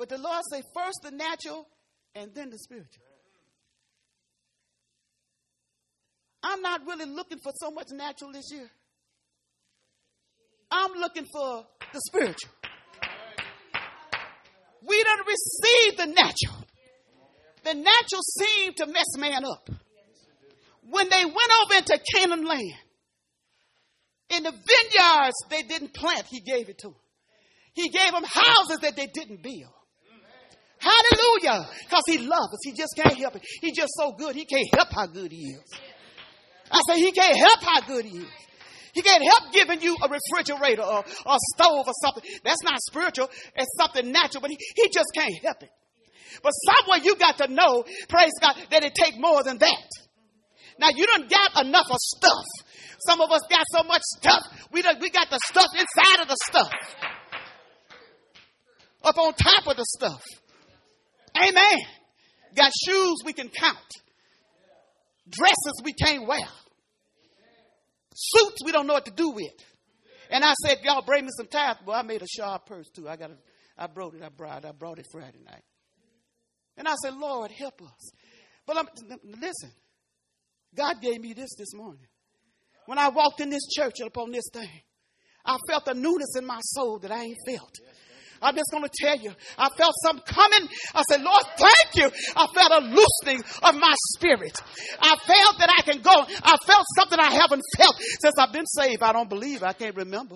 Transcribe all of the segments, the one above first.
But the Lord say first the natural and then the spiritual. I'm not really looking for so much natural this year. I'm looking for the spiritual. We don't receive the natural. The natural seemed to mess man up. When they went over into Canaan land, in the vineyards they didn't plant, he gave it to them. He gave them houses that they didn't build. Hallelujah. Because he loves us. He just can't help it. He's just so good. He can't help how good he is. I say he can't help how good he is. He can't help giving you a refrigerator or a stove or something. That's not spiritual. It's something natural, but he just can't help it. But somewhere you got to know, praise God, that it takes more than that. Now, you done got enough of stuff. Some of us got so much stuff. We got the stuff inside of the stuff. Up on top of the stuff. Amen. Got shoes we can count. Dresses we can't wear. Suits we don't know what to do with. And I said, y'all bring me some tithes. Well, I made a sharp purse too. I brought it Friday night. And I said, Lord, help us. But listen, God gave me this morning. When I walked in this church upon this thing, I felt a newness in my soul that I ain't felt. I'm just going to tell you, I felt something coming. I said, Lord, thank you. I felt a loosening of my spirit. I felt that I can go. I felt something I haven't felt since I've been saved. I don't believe. I can't remember.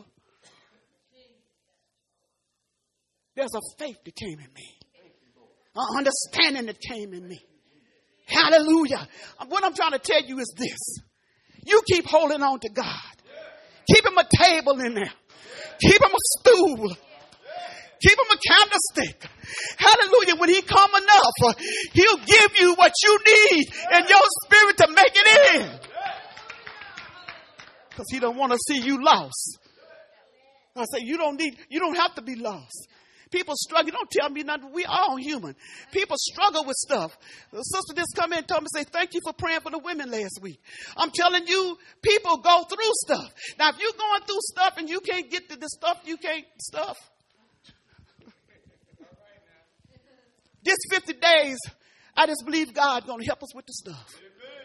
There's a faith that came in me. An understanding that came in me. Hallelujah. What I'm trying to tell you is this. You keep holding on to God. Keep him a table in there. Keep him a stool. Keep him a candlestick. Hallelujah. When he come enough, he'll give you what you need in your spirit to make it in. Because he don't want to see you lost. I say, you don't have to be lost. People struggle. Don't tell me nothing. We all human. People struggle with stuff. The sister just come in and told me, say, thank you for praying for the women last week. I'm telling you, people go through stuff. Now, if you're going through stuff and you can't get to the stuff you can't stuff. This 50 days, I just believe God's going to help us with the stuff.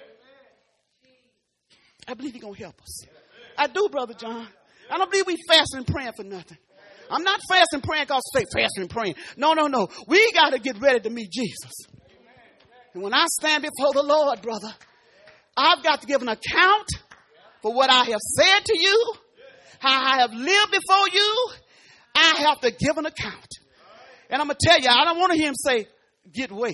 I believe he's going to help us. I do, Brother John. I don't believe we fasting and praying for nothing. I'm not fasting and praying because I say fasting and praying. No. We got to get ready to meet Jesus. And when I stand before the Lord, brother, I've got to give an account for what I have said to you, how I have lived before you. I have to give an account. And I'm going to tell you, I don't want to hear him say, get away.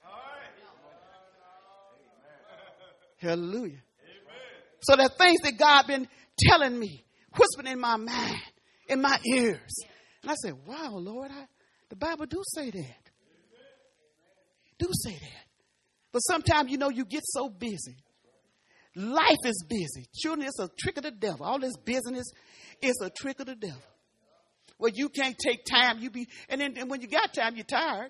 Hallelujah. So there are things that God been telling me, whispering in my mind, in my ears. And I said, wow, Lord, the Bible do say that. Do say that. But sometimes, you get so busy. Life is busy. Children, it's a trick of the devil. All this business is a trick of the devil. Well, you can't take time. And when you got time, you're tired.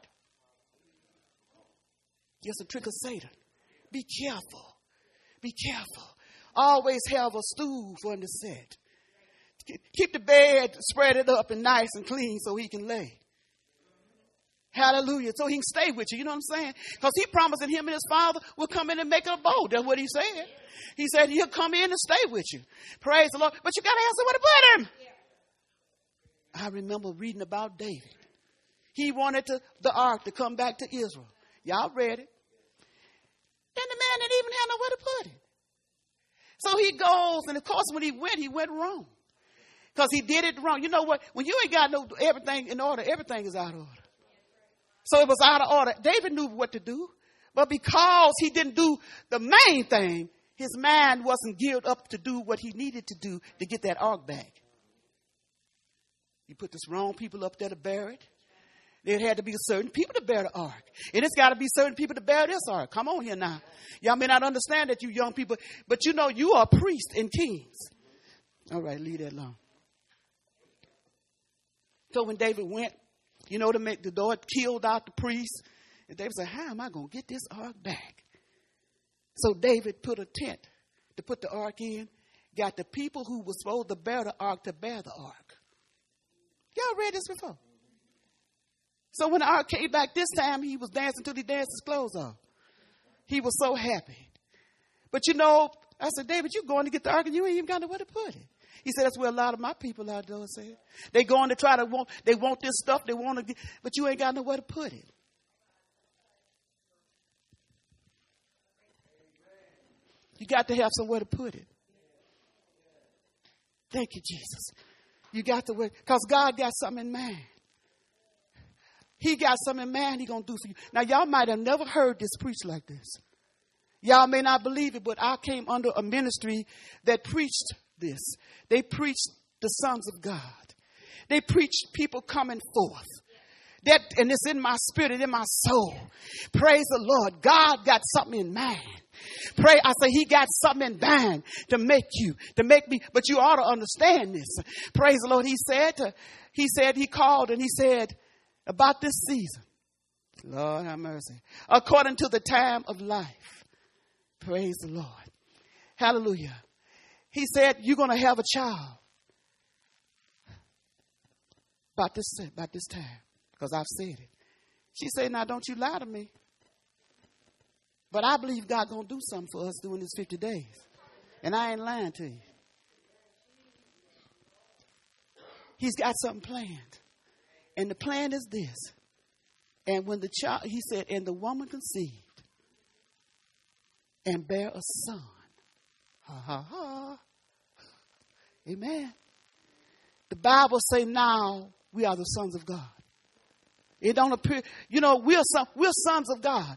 It's a trick of Satan. Be careful. Be careful. Always have a stool for him to sit. Keep the bed, spread it up and nice and clean so he can lay. Hallelujah. So he can stay with you. You know what I'm saying? Because he promised that him and his father will come in and make a abode. That's what he said. He said he'll come in and stay with you. Praise the Lord. But you got to have somewhere to put him. I remember reading about David. He wanted the ark to come back to Israel. Y'all read it. And the man didn't even have nowhere to put it. So he goes, and of course when he went wrong. Because he did it wrong. You know what? When you ain't got everything in order, everything is out of order. So it was out of order. David knew what to do. But because he didn't do the main thing, his mind wasn't geared up to do what he needed to do to get that ark back. You put the wrong people up there to bear it. There had to be certain people to bear the ark. And it's got to be certain people to bear this ark. Come on here now. Y'all may not understand that, you young people, but you are priests and kings. All right, leave that alone. So when David went, to make the Lord killed out the priests, and David said, how am I going to get this ark back? So David put a tent to put the ark in, got the people who were supposed to bear the ark to bear the ark. Y'all read this before? So when I came back this time, he was dancing till he danced his clothes off. He was so happy. But you know, I said, David, you going to get the ark and you ain't even got nowhere to put it. He said, that's where a lot of my people out there say. They going to try to they want this stuff, they want to get, but you ain't got nowhere to put it. You got to have somewhere to put it. Thank you, Jesus. You got to work, because God got something in mind. He got something in mind he going to do for you. Now, y'all might have never heard this preached like this. Y'all may not believe it, but I came under a ministry that preached this. They preached the sons of God. They preached people coming forth. That, and it's in my spirit and in my soul. Praise the Lord. God got something in mind. Pray, I say he got something in mind to make you, to make me, but you ought to understand this. Praise the Lord. He said, he called and he said about this season. Lord have mercy. According to the time of life. Praise the Lord. Hallelujah. He said, you're going to have a child about this time, because I've said it. She said, now don't you lie to me. But I believe God's going to do something for us during these 50 days. And I ain't lying to you. He's got something planned. And the plan is this. And when the child, he said, and the woman conceived and bare a son. Ha, ha, ha. Amen. The Bible say now we are the sons of God. It don't appear, you know, we're sons of God.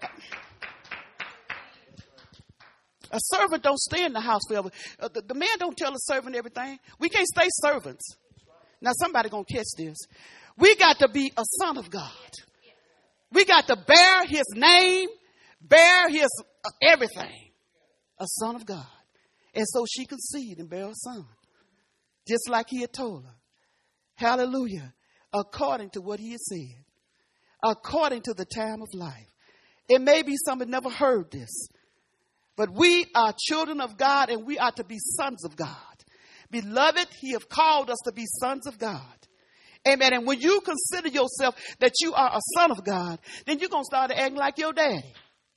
A servant don't stay in the house forever. The man don't tell the servant everything. We can't stay servants. Now somebody gonna catch this. We got to be a son of God. We got to bear his name, bear his everything. A son of God. And so she conceived and bare a son. Just like he had told her. Hallelujah. According to what he had said. According to the time of life. It may be somebody never heard this. But we are children of God and we are to be sons of God. Beloved, he have called us to be sons of God. Amen. And when you consider yourself that you are a son of God, then you're going to start acting like your daddy.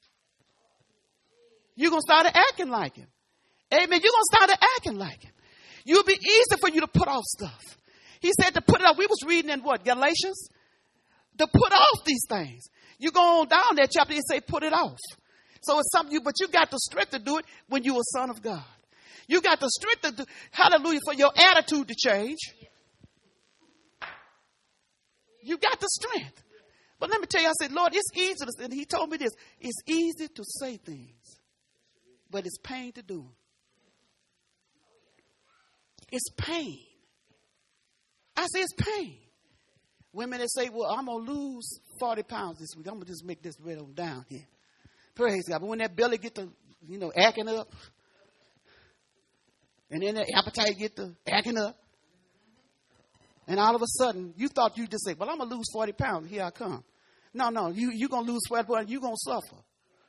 You're going to start acting like him. Amen. You're going to start acting like him. It'll be easy for you to put off stuff. He said to put it off. We was reading in what? Galatians? To put off these things. You go on down that chapter and say put it off. So it's something but you got the strength to do it when you're a son of God. You got the strength to do, hallelujah, for your attitude to change. You got the strength. But let me tell you, I said, Lord, it's easy to, and he told me this, it's easy to say things, but it's pain to do them. It's pain. I say it's pain. Women that say, well, I'm going to lose 40 pounds this week. I'm going to just make this red on down here. Praise God. But when that belly get to, acting up, and then the appetite get to acting up, and all of a sudden, you thought you just say, well, I'm going to lose 40 pounds. Here I come. No, you're going to lose 40 pounds. You're going to suffer.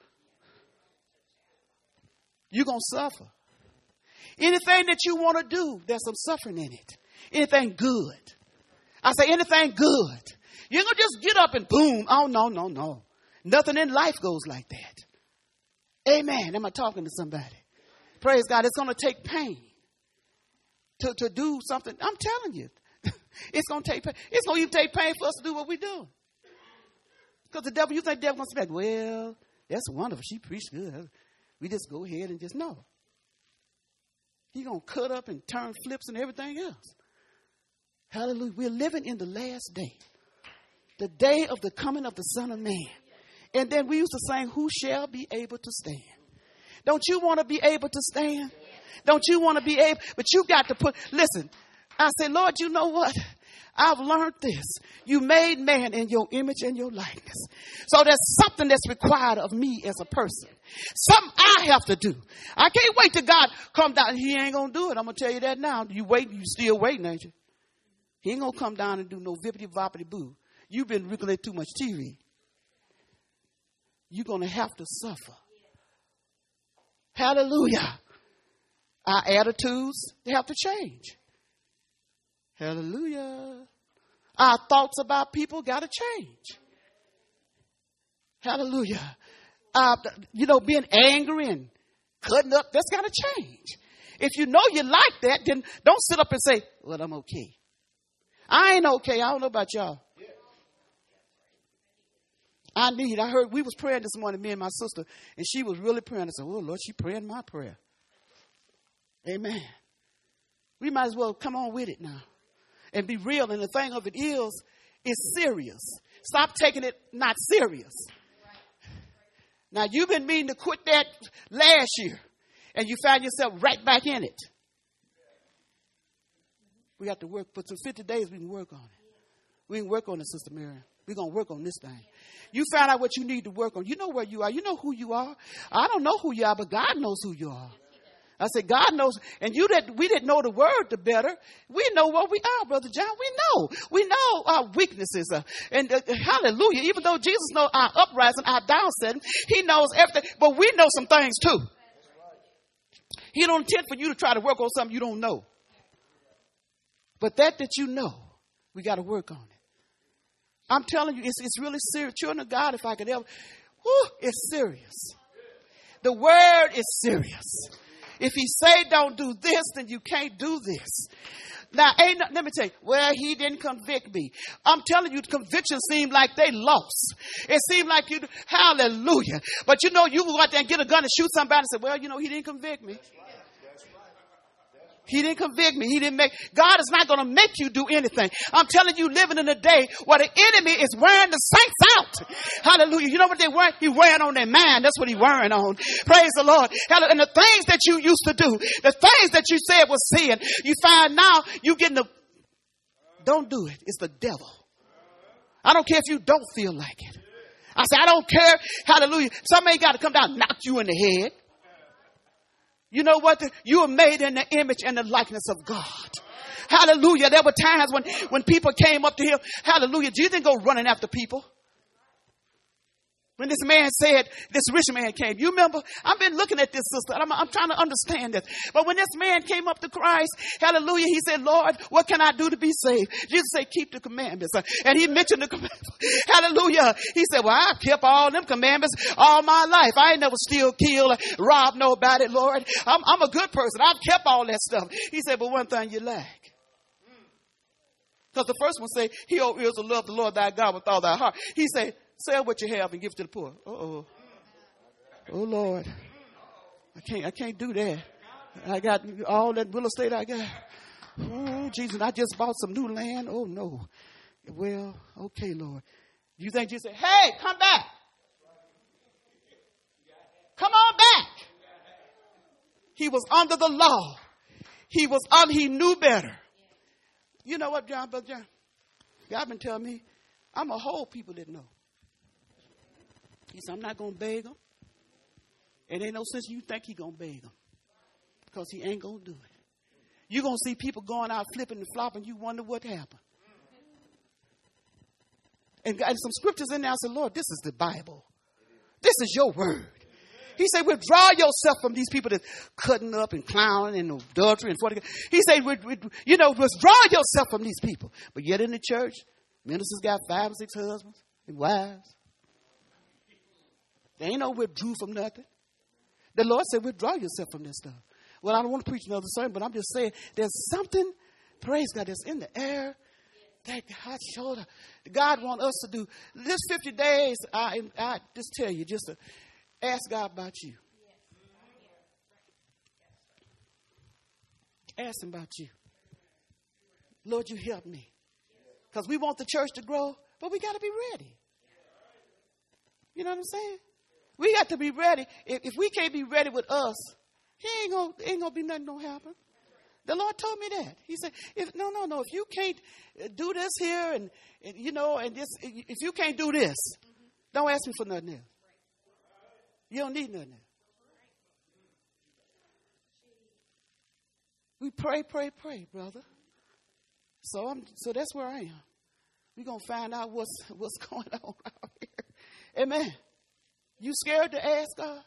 You're going to suffer. Anything that you want to do, there's some suffering in it. Anything good. I say anything good. You're going to just get up and boom. Oh, no. Nothing in life goes like that. Amen. Am I talking to somebody? Praise God. It's going to take pain to do something. I'm telling you. It's going to take pain. It's going to even take pain for us to do what we do. Because the devil, you think the devil going to say, well, that's wonderful. She preached good. We just go ahead and just know. He's going to cut up and turn flips and everything else. Hallelujah. We're living in the last day. The day of the coming of the Son of Man. And then we used to sing, who shall be able to stand? Don't you want to be able to stand? Don't you want to be able? But you got to listen, I said, Lord, you know what? I've learned this. You made man in your image and your likeness. So there's something that's required of me as a person. Something I have to do. I can't wait till God come down. He ain't going to do it. I'm going to tell you that now. You still waiting, ain't you? He ain't going to come down and do no vippity-voppity boo. You've been looking at too much TV. You're going to have to suffer. Hallelujah. Our attitudes, they have to change. Hallelujah. Our thoughts about people got to change. Hallelujah. Being angry and cutting up, that's got to change. If you know you like that, then don't sit up and say, well, I'm okay. I ain't okay. I don't know about y'all. I heard we was praying this morning, me and my sister, and she was really praying. I said, oh, Lord, she praying my prayer. Amen. We might as well come on with it now and be real. And the thing of it is, it's serious. Stop taking it not serious. Now, you've been meaning to quit that last year, and you find yourself right back in it. We got to work. For 50 days, we can work on it. We can work on it, Sister Miriam. We're going to work on this thing. You find out what you need to work on. You know where you are. You know who you are. I don't know who you are, but God knows who you are. I said, God knows. And we didn't know the word the better. We know what we are, Brother John. We know our weaknesses. Hallelujah. Even though Jesus knows our uprising, our downsetting, he knows everything. But we know some things too. He don't intend for you to try to work on something you don't know. But that you know, we got to work on it. I'm telling you, it's really serious. Children of God, if I could ever, it's serious. The word is serious. If he say don't do this, then you can't do this. Now, let me tell you, well, he didn't convict me. I'm telling you, convictions seem like they lost. It seemed like hallelujah. But you go out there and get a gun and shoot somebody and say, well, he didn't convict me. He didn't convict me. God is not going to make you do anything. I'm telling you, living in a day where the enemy is wearing the saints out. Hallelujah. You know what they wearing? He wearing on their mind. That's what he wearing on. Praise the Lord. Hallelujah. And the things that you used to do, the things that you said was sin, you find now you getting don't do it. It's the devil. I don't care if you don't feel like it. I say, I don't care. Hallelujah. Somebody got to come down and knock you in the head. You know what? You are made in the image and the likeness of God. Hallelujah. There were times when people came up to him. Hallelujah. Jesus didn't go running after people. When this man said, this rich man came, you remember, I've been looking at this sister. I'm trying to understand this. But when this man came up to Christ, hallelujah, he said, Lord, what can I do to be saved? Jesus said, keep the commandments. And he mentioned the commandments. Hallelujah. He said, well, I kept all them commandments all my life. I ain't never steal, kill, rob nobody, Lord. I'm a good person. I've kept all that stuff. He said, but one thing you lack. Because the first one say, he who is to love the Lord thy God with all thy heart. He said, sell what you have and give it to the poor. Oh Lord. I can't do that. I got all that real estate I got. Oh, Jesus, I just bought some new land. Oh, no. Well, okay, Lord. You think Jesus said, hey, come back. Come on back. He was under the law. He knew better. You know what, Brother John? God been telling me, I'm going to hold people that know. He said, I'm not going to beg them. It ain't no sense you think he going to beg them. Because he ain't going to do it. You're going to see people going out flipping and flopping. You wonder what happened. And some scriptures in there. I said, Lord, this is the Bible. This is your word. He said, withdraw yourself from these people that's cutting up and clowning and adultery and fornication. He said, withdraw yourself from these people. But yet in the church, ministers got 5 or 6 husbands and wives. They ain't no withdrew from nothing. The Lord said, withdraw yourself from this stuff. Well, I don't want to preach another sermon, but I'm just saying there's something, praise God, that's in the air that God wants us to do. This 50 days, I just tell you, just to ask God about you. Ask him about you. Lord, you help me. Because we want the church to grow, but we got to be ready. You know what I'm saying? We got to be ready. If we can't be ready with us, ain't gonna be nothing gonna happen. The Lord told me that. He said, if you can't do this here and this, if you can't do this, don't ask me for nothing else. You don't need nothing else. We pray, brother. So that's where I am. We're gonna find out what's going on out here. Amen. You scared to ask God?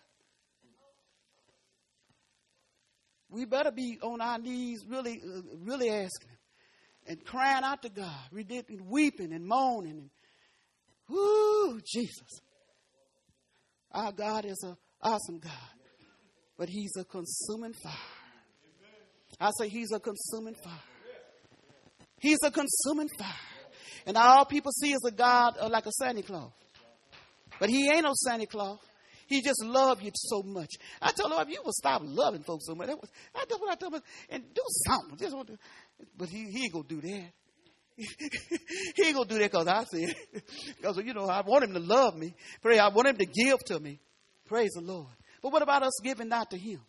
We better be on our knees really asking him. and crying out to God, weeping and moaning. And, whoo, Jesus. Our God is an awesome God, but he's a consuming fire. I say he's a consuming fire. He's a consuming fire. And all people see is a God like a Santa Claus. But he ain't no Santa Claus. He just loves you so much. I told him, if you would stop loving folks so much, that's what I told him, and do something. But he ain't going to do that. He ain't going to do that because I said, because, I want him to love me. Pray, I want him to give to me. Praise the Lord. But what about us giving not to him?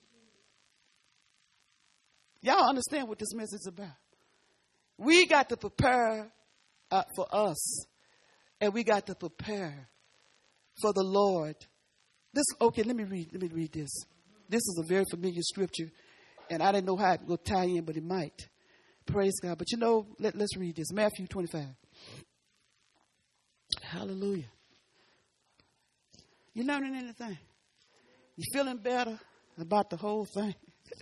Y'all understand what this message is about. We got to prepare for us, and we got to prepare for the Lord. Okay, let me read this. This is a very familiar scripture, and I didn't know how it would tie in, but it might. Praise God. But let's read this. Matthew 25. Hallelujah. You learning anything? You feeling better about the whole thing?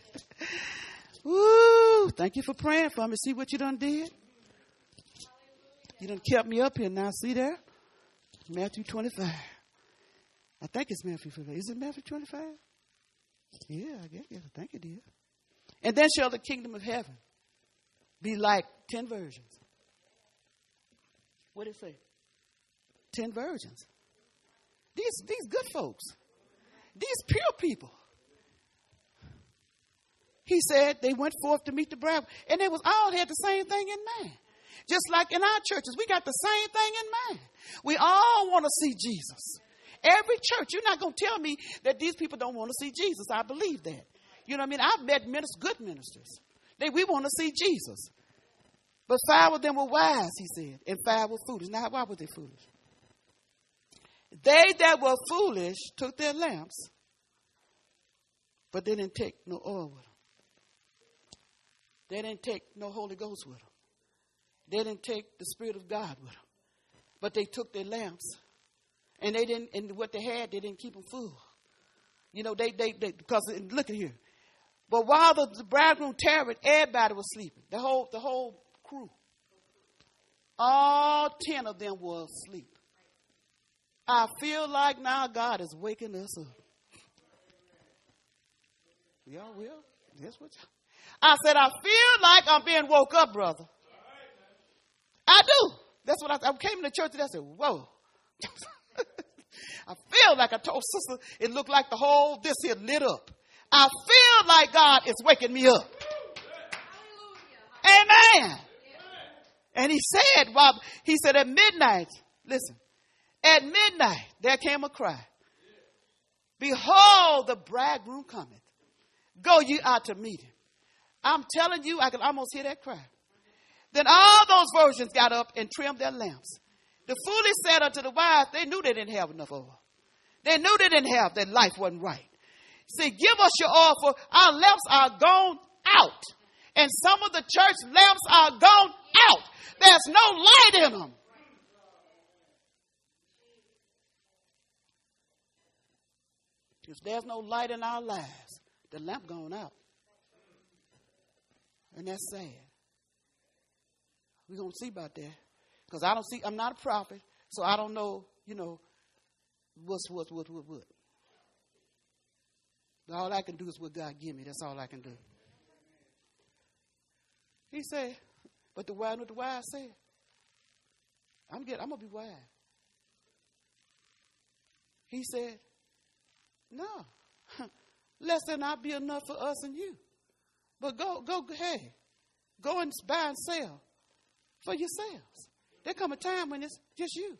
Woo! Thank you for praying for me. See what you done did? You done kept me up here now. See there? Matthew 25. I think it's Matthew 25. Is it Matthew 25? Yeah, I guess. Yeah, I think it is. And then shall the kingdom of heaven be like 10 virgins. What did it say? 10 virgins. These good folks. These pure people. He said they went forth to meet the bridegroom. And they all had the same thing in mind. Just like in our churches, we got the same thing in mind. We all want to see Jesus. Every church, you're not going to tell me that these people don't want to see Jesus. I believe that. You know what I mean? I've met good ministers. We want to see Jesus. But 5 of them were wise, he said, and 5 were foolish. Now, why were they foolish? They that were foolish took their lamps, but they didn't take no oil with them. They didn't take no Holy Ghost with them. They didn't take the Spirit of God with them. But they took their lamps. And they didn't, and what they had, they didn't keep them full. Because look at here. But while the bridegroom tarried, everybody was sleeping. The whole crew. All 10 of them were asleep. I feel like now God is waking us up. Y'all will? That's what I said, I feel like I'm being woke up, brother. I do. That's what I came to church and I said, whoa. I feel like I told sister, it looked like the whole this here lit up. I feel like God is waking me up. Amen. And he said at midnight, listen, at midnight there came a cry. Behold, the bridegroom cometh. Go ye out to meet him. I'm telling you, I can almost hear that cry. Then all those virgins got up and trimmed their lamps. The foolish said unto the wise, they knew they didn't have enough oil. They knew they didn't have, that life wasn't right. See, give us your oil, for our lamps are gone out. And some of the church lamps are gone out. There's no light in them. If there's no light in our lives, the lamp gone out. And that's sad. We're going to see about that. Because I'm not a prophet, so I don't know, what's what. All I can do is what God give me. That's all I can do. He said, but what the wise said, I'm going to be wise. He said, no, lest there not be enough for us and you. But go ahead. Go and buy and sell for yourselves. There come a time when it's just you.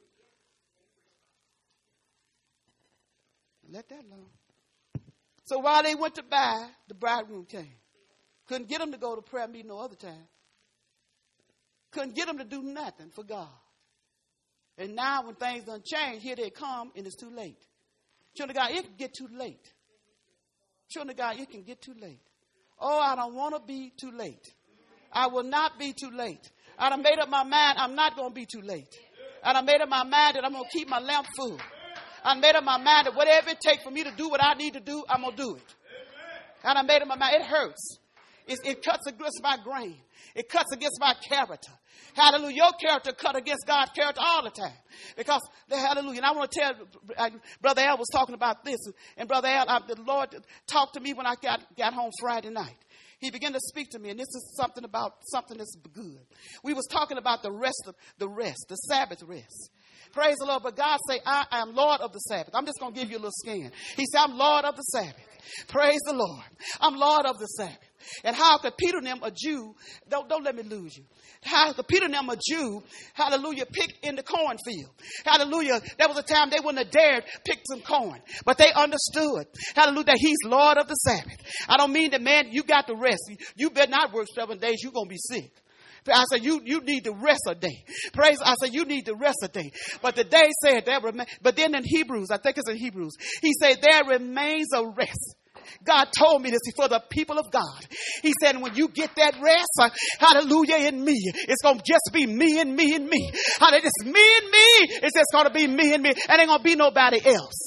Let that alone. So while they went to buy, the bridegroom came. Couldn't get them to go to prayer meeting no other time. Couldn't get them to do nothing for God. And now when things done change, here they come and it's too late. Children of God, it can get too late. Children of God, it can get too late. Oh, I don't want to be too late. I will not be too late. I done made up my mind I'm not going to be too late. I done made up my mind that I'm going to keep my lamp full. I done made up my mind that whatever it takes for me to do what I need to do, I'm going to do it. I done made up my mind. It hurts. It cuts against my grain. It cuts against my character. Hallelujah. Your character cut against God's character all the time. Because, hallelujah. And I want to tell, Brother Al was talking about this. And Brother Al, the Lord talked to me when I got home Friday night. He began to speak to me, and this is something that's good. We was talking about the Sabbath rest. Praise the Lord. But God say, I am Lord of the Sabbath. I'm just going to give you a little scan. He said, I'm Lord of the Sabbath. Praise the Lord. I'm Lord of the Sabbath. And how could Peter and them, a Jew, don't let me lose you. How could Peter and them, a Jew, hallelujah, pick in the cornfield? Hallelujah. There was a time they wouldn't have dared pick some corn. But they understood, hallelujah, that he's Lord of the Sabbath. I don't mean that, man, you got to rest. You better not work 7 days. You're going to be sick. I said, you need to rest a day. Praise. I said, you need to rest a day. But the day said there remain. But then in Hebrews, I think it's in Hebrews, he said, there remains a rest. God told me this for the people of God. He said, when you get that rest, hallelujah, in me, it's going to just be me and me and me. Hallelujah, it's me and me. It's just going to be me and me. And ain't going to be nobody else.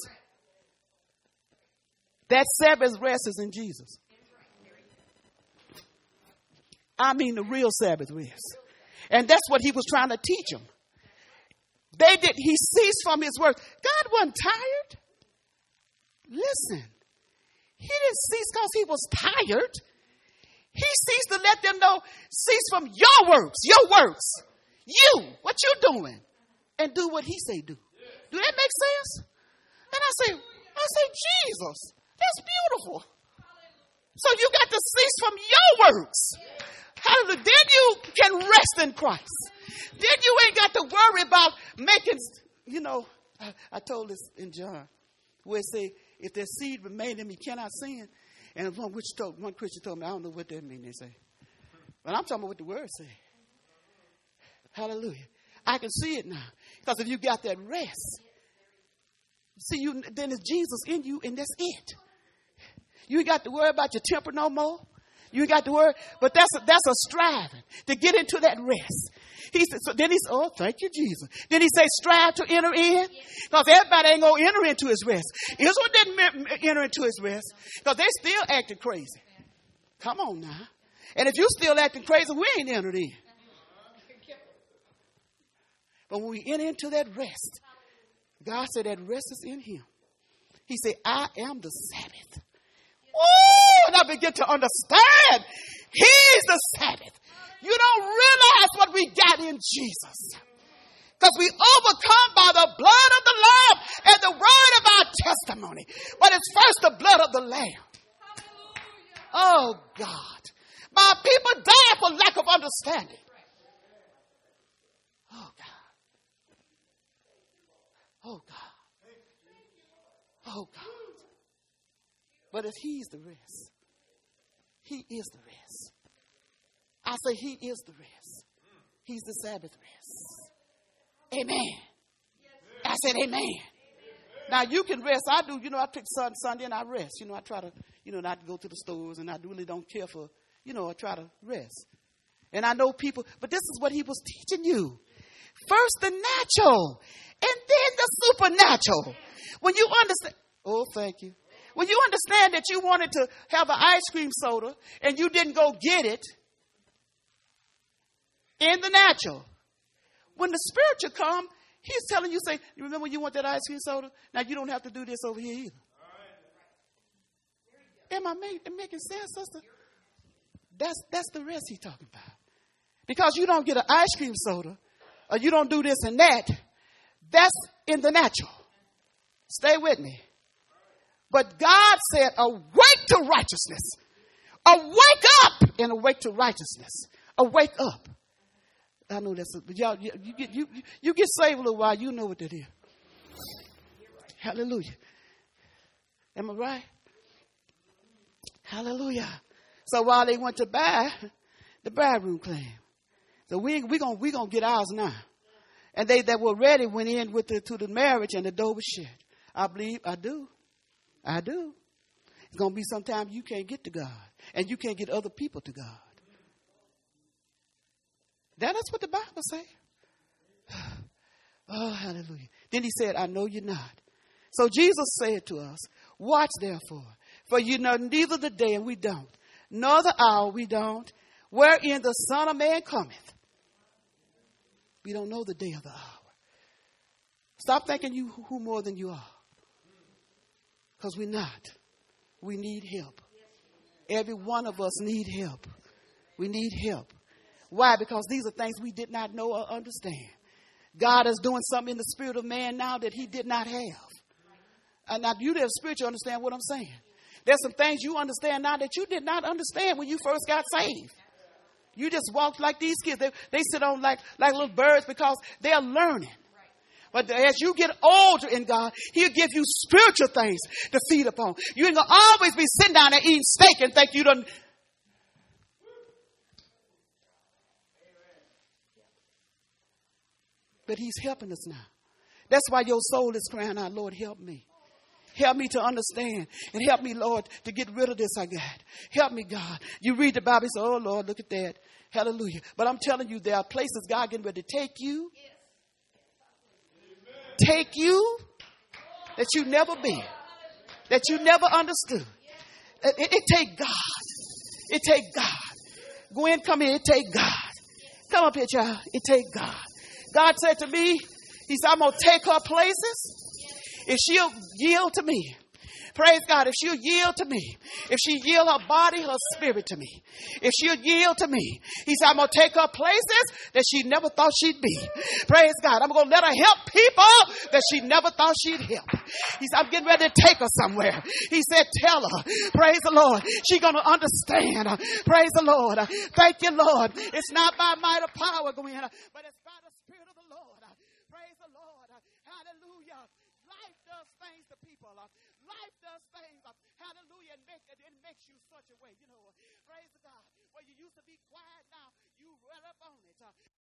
That Sabbath rest is in Jesus. I mean the real Sabbath rest. And that's what he was trying to teach them. He ceased from his work. God wasn't tired. Listen. He didn't cease because he was tired. He ceased to let them know, cease from your works. You, what you doing? And do what he say do. Do that make sense? And I say, Jesus, that's beautiful. So you got to cease from your works. Hallelujah. Then you can rest in Christ. Then you ain't got to worry about making, I told this in John, where it say, if there's seed remain in me, cannot sin. And one Christian told me, I don't know what that means, they say. But I'm talking about what the word say. Hallelujah. I can see it now. Because if you got that rest, see, then it's Jesus in you, and that's it. You ain't got to worry about your temper no more. You ain't got to worry. But that's a striving to get into that rest. He said, oh, thank you, Jesus. Then he said, strive to enter in. Because everybody ain't going to enter into his rest. Israel didn't enter into his rest because they still acting crazy. Come on now. And if you still acting crazy, we ain't entered in. But when we enter into that rest, God said that rest is in him. He said, I am the Sabbath. Oh, and I begin to understand. He's the Sabbath. You don't realize what we got in Jesus. Because we overcome by the blood of the Lamb and the word of our testimony. But it's first the blood of the Lamb. Oh, God. My people die for lack of understanding. Oh, God. Oh, God. Oh, God. But if he's the rest, he is the rest. I say he is the rest. He's the Sabbath rest. Amen. I said amen. Now you can rest. I do. I pick Sunday and I rest. I try to, not go to the stores, and I really don't care for, I try to rest. And I know people, but this is what he was teaching you. First the natural and then the supernatural. When you understand, oh, thank you. When you understand that you wanted to have an ice cream soda and you didn't go get it, in the natural. When the spiritual come, he's telling you, say, you remember when you want that ice cream soda? Now you don't have to do this over here either. Am I making sense, sister? That's the rest he's talking about. Because you don't get an ice cream soda, or you don't do this and that, that's in the natural. Stay with me. But God said, awake to righteousness. Awake up and awake to righteousness. Awake up. I know that's, but y'all, you get saved a little while, you know what that is. Hallelujah. Am I right? Hallelujah. So while they went to buy, the bridegroom came. So we gonna get ours now. And they that were ready went in to the marriage, and the door was shut. I believe, I do. It's gonna be sometime you can't get to God, and you can't get other people to God. That's what the Bible says. Oh, hallelujah. Then he said, I know you're not. So Jesus said to us, watch therefore, for you know neither the day, and we don't, nor the hour we don't, wherein the Son of Man cometh. We don't know the day or the hour. Stop thinking you who more than you are. Because we're not. We need help. Every one of us need help. We need help. Why? Because these are things we did not know or understand. God is doing something in the spirit of man now that he did not have. Now, you that have spiritual understand what I'm saying. There's some things you understand now that you did not understand when you first got saved. You just walk like these kids. They sit on like little birds because they're learning. But as you get older in God, he'll give you spiritual things to feed upon. You ain't going to always be sitting down there eating steak and think you done. But he's helping us now. That's why your soul is crying out, Lord, help me. Help me to understand. And help me, Lord, to get rid of this I got. Help me, God. You read the Bible and say, oh, Lord, look at that. Hallelujah. But I'm telling you, there are places God getting ready to take you. Take you that you never been. That you never understood. It take God. It take God. Gwen, come here. It take God. Come up here, child. It take God. God said to me, he said, I'm going to take her places if she'll yield to me. Praise God. If she'll yield to me. If she yield her body, her spirit to me. If she'll yield to me. He said, I'm going to take her places that she never thought she'd be. Praise God. I'm going to let her help people that she never thought she'd help. He said, I'm getting ready to take her somewhere. He said, tell her. Praise the Lord. She's going to understand. Praise the Lord. Thank you, Lord. It's not by might or power, Gwen, but it's by the Spirit of the Lord. Praise the Lord. Hallelujah. Life does things to people. Life does things, hallelujah, and it makes you such a way, praise God. Where you used to be quiet, now you run up on it.